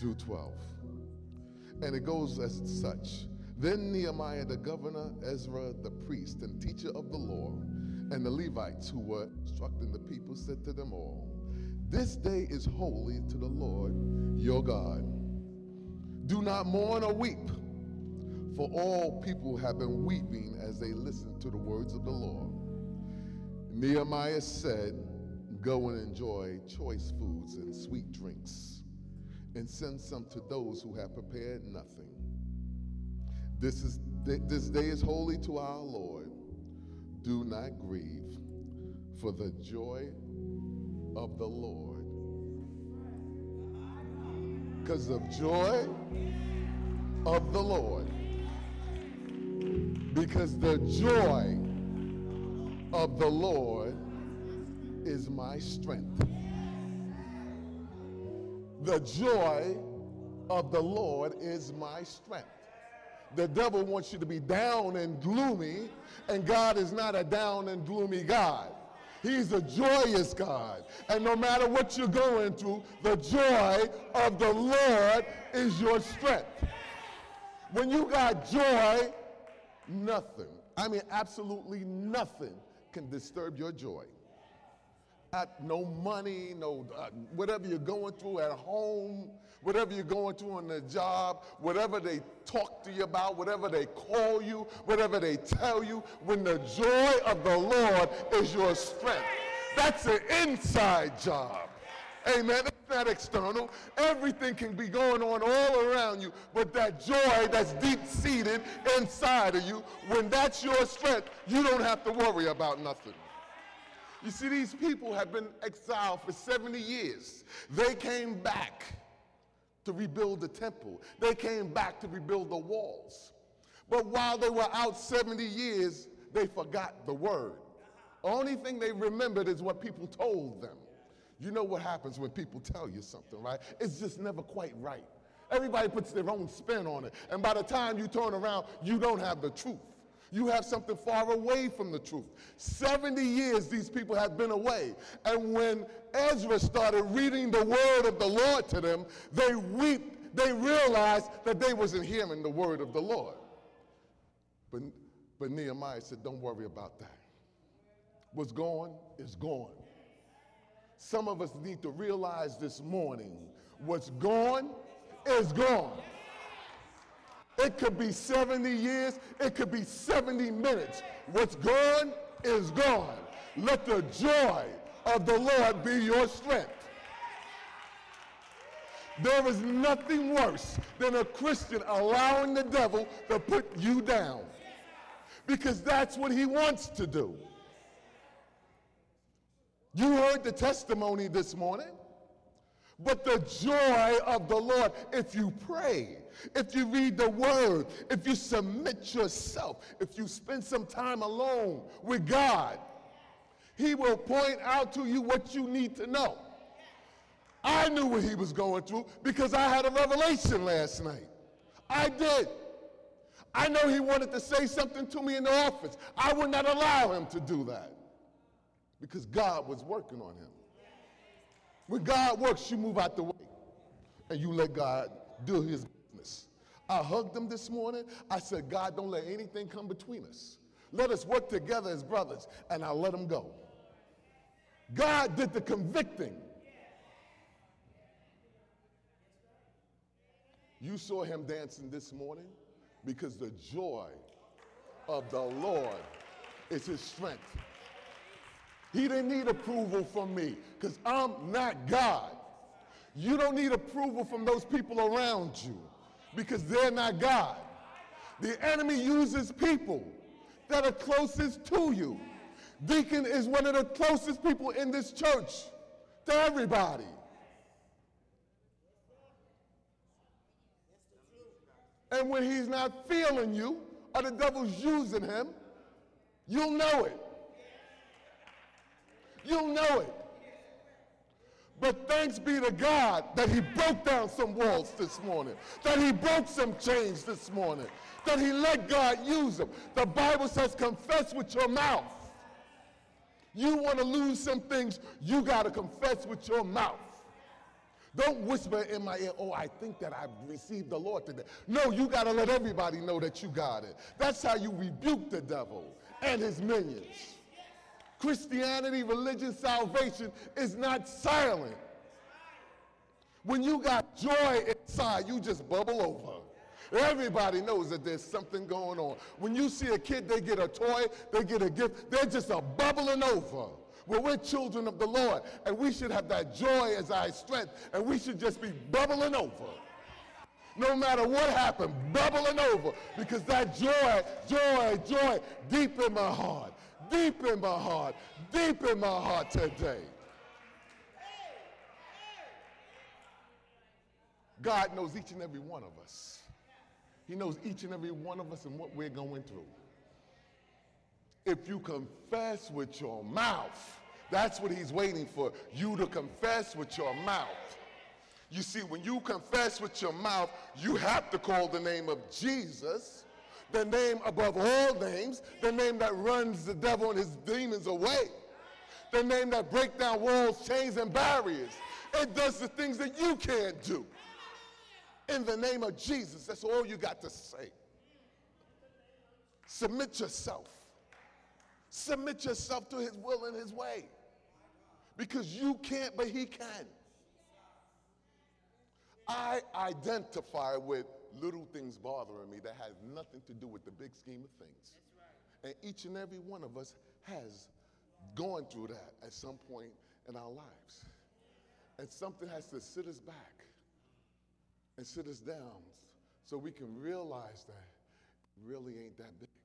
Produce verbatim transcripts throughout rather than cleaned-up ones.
through twelve. And it goes as such. Then Nehemiah the governor, Ezra the priest and teacher of the law, and the Levites who were instructing the people said to them all, this day is holy to the Lord your God. Do not mourn or weep, for all people have been weeping as they listened to the words of the Lord. Nehemiah said, go and enjoy choice foods and sweet drinks, and send some to those who have prepared nothing. This is this day is holy to our Lord. Do not grieve, for the joy of the Lord. Because of joy of the Lord. Because the joy of the Lord is my strength. The joy of the Lord is my strength. The devil wants you to be down and gloomy, and God is not a down and gloomy God. He's a joyous God. And no matter what you're going through, the joy of the Lord is your strength. When you got joy, nothing, I mean absolutely nothing can disturb your joy. Not, no money, no uh, whatever you're going through at home, whatever you're going through on the job, whatever they talk to you about, whatever they call you, whatever they tell you, when the joy of the Lord is your strength. That's an inside job. Amen. It's not external. Everything can be going on all around you, but that joy that's deep-seated inside of you, when that's your strength, you don't have to worry about nothing. You see, these people have been exiled for seventy years. They came back to rebuild the temple. They came back to rebuild the walls. But while they were out seventy years, they forgot the word. The only thing they remembered is what people told them. You know what happens when people tell you something, right? It's just never quite right. Everybody puts their own spin on it. And by the time you turn around, you don't have the truth. You have something far away from the truth. seventy years these people have been away. And when Ezra started reading the word of the Lord to them, they weep, they realized that they wasn't hearing the word of the Lord. But, but Nehemiah said, don't worry about that. What's gone is gone. Some of us need to realize this morning, what's gone is gone. It could be seventy years, it could be seventy minutes. What's gone is gone. Let the joy of the Lord be your strength. There is nothing worse than a Christian allowing the devil to put you down, because that's what he wants to do. You heard the testimony this morning. But the joy of the Lord, if you pray, if you read the word, if you submit yourself, if you spend some time alone with God, he will point out to you what you need to know. I knew what he was going through because I had a revelation last night. I did. I know he wanted to say something to me in the office. I would not allow him to do that because God was working on him. When God works, you move out the way and you let God do his business. I hugged him this morning. I said, God, don't let anything come between us. Let us work together as brothers, and I let him go. God did the convicting. You saw him dancing this morning because the joy of the Lord is his strength. He didn't need approval from me because I'm not God. You don't need approval from those people around you because they're not God. The enemy uses people that are closest to you. Deacon is one of the closest people in this church to everybody. And when he's not feeling you or the devil's using him, you'll know it. You'll know it. But thanks be to God that he broke down some walls this morning, that he broke some chains this morning, that he let God use them. The Bible says confess with your mouth. You want to lose some things, you got to confess with your mouth. Don't whisper in my ear, oh, I think that I've received the Lord today. No, you got to let everybody know that you got it. That's how you rebuke the devil and his minions. Christianity, religion, salvation is not silent. When you got joy inside, you just bubble over. Everybody knows that there's something going on. When you see a kid, they get a toy, they get a gift, they're just a bubbling over. Well, we're children of the Lord, and we should have that joy as our strength, and we should just be bubbling over. No matter what happened, bubbling over, because that joy, joy, joy, deep in my heart, deep in my heart, deep in my heart today. God knows each and every one of us. He knows each and every one of us and what we're going through. If you confess with your mouth, that's what he's waiting for, you to confess with your mouth. You see, when you confess with your mouth, you have to call the name of Jesus, the name above all names, the name that runs the devil and his demons away, the name that breaks down walls, chains, and barriers. It does the things that you can't do. In the name of Jesus, that's all you got to say. Submit yourself. Submit yourself to his will and his way. Because you can't, but he can. I identify with little things bothering me that has nothing to do with the big scheme of things. And each and every one of us has gone through that at some point in our lives. And something has to sit us back and sit us down so we can realize that it really ain't that big.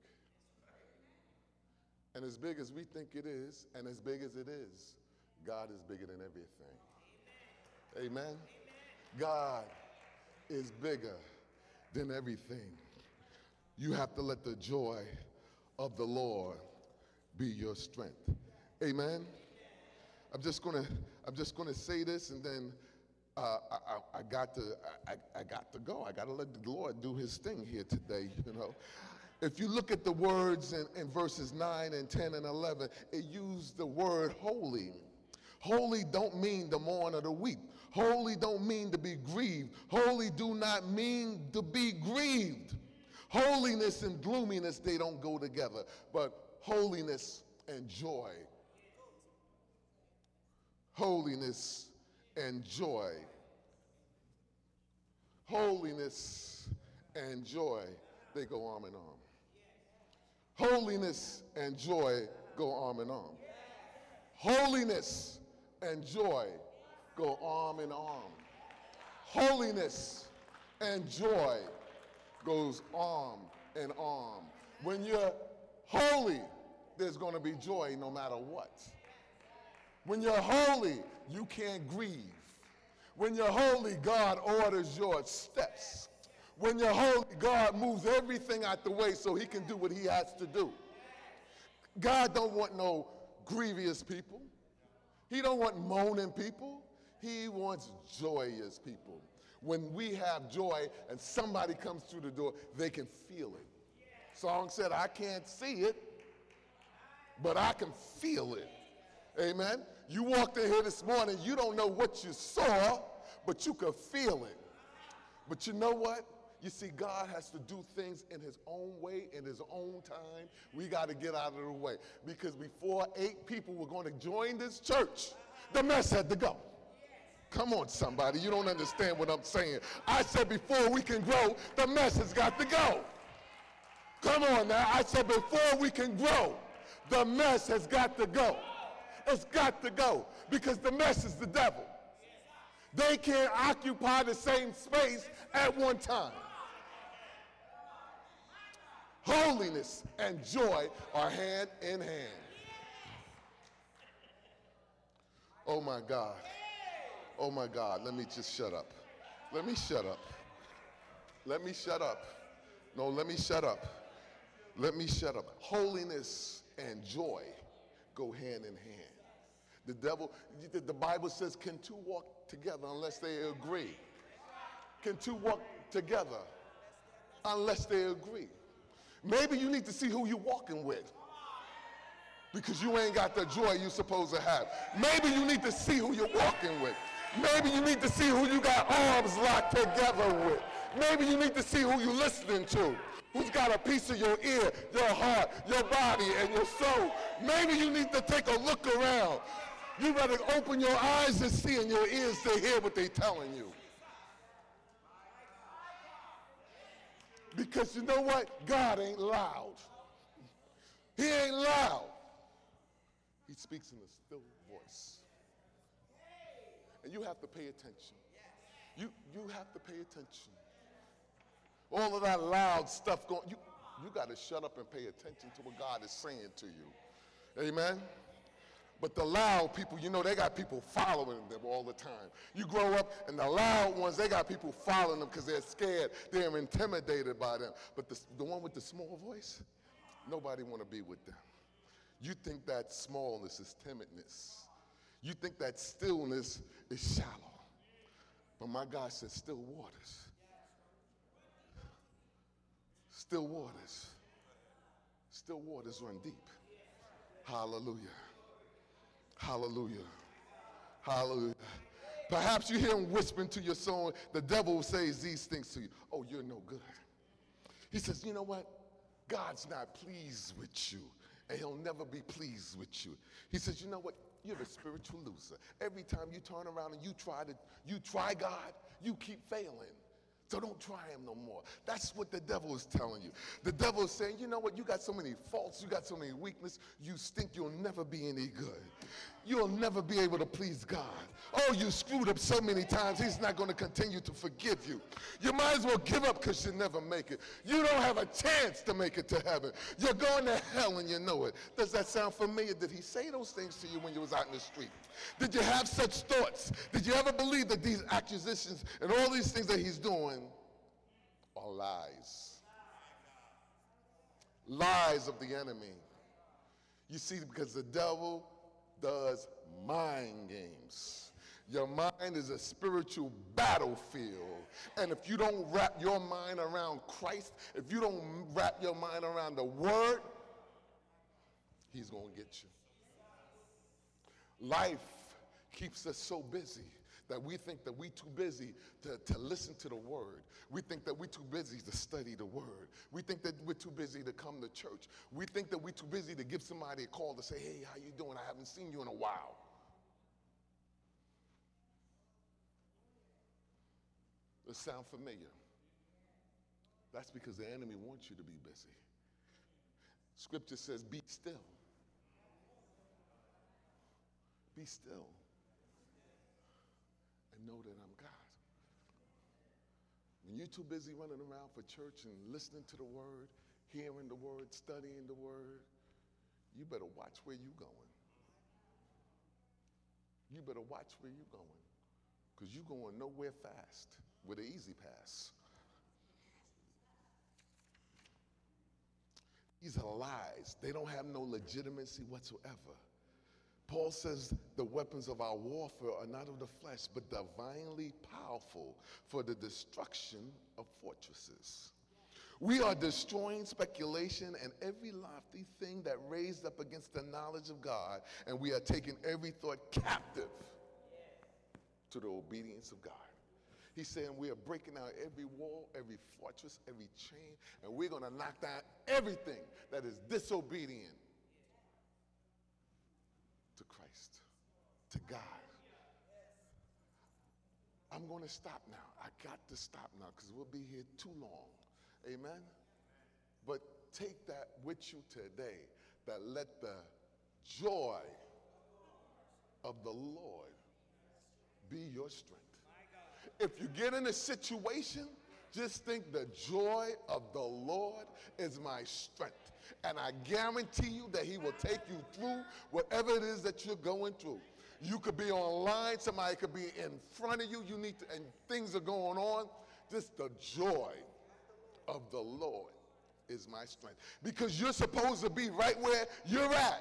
And as big as we think it is, and as big as it is, God is bigger than everything. Amen? Amen? God is bigger than everything. You have to let the joy of the Lord be your strength. Amen? I'm just gonna, I'm just gonna say this, and then uh, I, I, I got to, I, I got to go. I got to let the Lord do His thing here today. You know, if you look at the words in, in verses nine and ten and eleven, it used the word holy. Holy don't mean to mourn or to weep. Holy don't mean to be grieved. Holy do not mean to be grieved. Holiness and gloominess, they don't go together. But holiness and joy. Holiness and joy. Holiness and joy, they go arm in arm. Holiness and joy go arm in arm. Holiness and joy go arm in arm. Holiness and joy goes arm in arm. When you're holy, there's going to be joy no matter what. When you're holy, you can't grieve. When you're holy, God orders your steps. When you're holy, God moves everything out the way so he can do what he has to do. God don't want no grievous people. He don't want moaning people. He wants joyous people. When we have joy and somebody comes through the door, they can feel it. Song said, I can't see it, but I can feel it. Amen. You walked in here this morning, you don't know what you saw, but you could feel it. But you know what? You see, God has to do things in his own way, in his own time. We got to get out of the way. Because before eight people were going to join this church, the mess had to go. Come on, somebody. You don't understand what I'm saying. I said before we can grow, the mess has got to go. Come on now. I said before we can grow, the mess has got to go. It's got to go because the mess is the devil. They can't occupy the same space at one time. Holiness and joy are hand in hand. Oh my God. Oh my God. Let me just shut up. Let me shut up. Let me shut up. No, let me shut up. Let me shut up. Holiness and joy go hand in hand. The devil, the Bible says, can two walk together unless they agree? Can two walk together unless they agree? Maybe you need to see who you're walking with because you ain't got the joy you're supposed to have. Maybe you need to see who you're walking with Maybe you need to see who you got arms locked together with. Maybe you need to see who you're listening to. Who's got a piece of your ear, your heart, your body, and your soul. Maybe you need to take a look around. You better open your eyes to see and your ears to hear what they're telling you. Because you know what? God ain't loud. He ain't loud. He speaks in a still voice. And you have to pay attention. You, you have to pay attention. All of that loud stuff going, you, you got to shut up and pay attention to what God is saying to you. Amen? But the loud people, you know, they got people following them all the time. You grow up, and the loud ones, they got people following them because they're scared. They're intimidated by them. But the, the one with the small voice, nobody want to be with them. You think that smallness is timidness. You think that stillness is shallow. But my God said, still waters. Still waters. Still waters run deep. Hallelujah. Hallelujah. Hallelujah. Perhaps you hear him whispering to your soul. The devil says these things to you. Oh, you're no good. He says, you know what? God's not pleased with you, and he'll never be pleased with you. He says, you know what? You're the spiritual loser. Every time you turn around and you try to, you try God, you keep failing. So don't try him no more. That's what the devil is telling you. The devil is saying, you know what, you got so many faults, you got so many weaknesses, you think you'll never be any good. You'll never be able to please God. Oh, you screwed up so many times, he's not going to continue to forgive you. You might as well give up because you never make it. You don't have a chance to make it to heaven. You're going to hell and you know it. Does that sound familiar? Did he say those things to you when you was out in the street? Did you have such thoughts? Did you ever believe that these accusations and all these things that he's doing are lies? Lies of the enemy. You see, because the devil does mind games. Your mind is a spiritual battlefield. And if you don't wrap your mind around Christ, if you don't wrap your mind around the word, he's going to get you. Life keeps us so busy that we think that we're too busy to, to listen to the word. We think that we're too busy to study the word. We think that we're too busy to come to church. We think that we're too busy to give somebody a call to say, hey, how you doing? I haven't seen you in a while. Does it sound familiar? That's because the enemy wants you to be busy. Scripture says, be still. Be still and know that I'm God. When you're too busy running around for church and listening to the word, hearing the word, studying the word, you better watch where you're going. You better watch where you're going, because you're going nowhere fast with an easy pass. These are lies. They don't have no legitimacy whatsoever. Paul says the weapons of our warfare are not of the flesh, but divinely powerful for the destruction of fortresses. We are destroying speculation and every lofty thing that raised up against the knowledge of God, and we are taking every thought captive to the obedience of God. He's saying we are breaking down every wall, every fortress, every chain, and we're going to knock down everything that is disobedient to Christ, to God. I'm going to stop now. I got to stop now because we'll be here too long. Amen? But take that with you today, that let the joy of the Lord be your strength. If you get in a situation, just think the joy of the Lord is my strength. And I guarantee you that he will take you through whatever it is that you're going through. You could be online, somebody could be in front of you, you need to, and things are going on. Just the joy of the Lord is my strength. Because you're supposed to be right where you're at.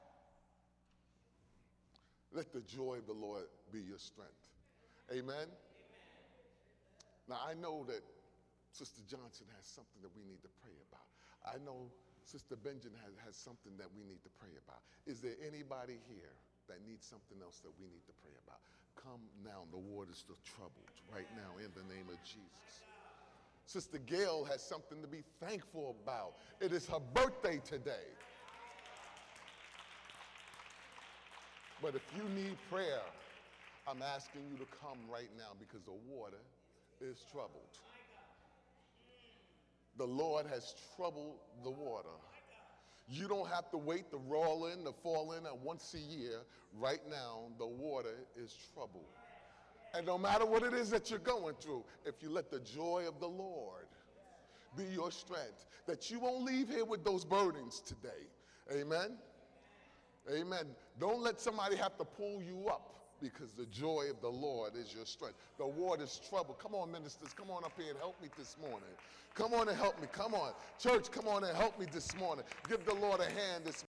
Let the joy of the Lord be your strength. Amen? Now, I know that Sister Johnson has something that we need to pray about. I know Sister Benjamin has, has something that we need to pray about. Is there anybody here that needs something else that we need to pray about? Come now. The water's still troubled right now in the name of Jesus. Sister Gail has something to be thankful about. It is her birthday today. But if you need prayer, I'm asking you to come right now because the water is troubled. The Lord has troubled the water. You don't have to wait to roll in, to fall in, and once a year. Right now, the water is troubled. And no matter what it is that you're going through, if you let the joy of the Lord be your strength, that you won't leave here with those burdens today. Amen? Amen. Don't let somebody have to pull you up, because the joy of the Lord is your strength. The water's trouble. Come on, ministers. Come on up here and help me this morning. Come on and help me. Come on. Church, come on and help me this morning. Give the Lord a hand this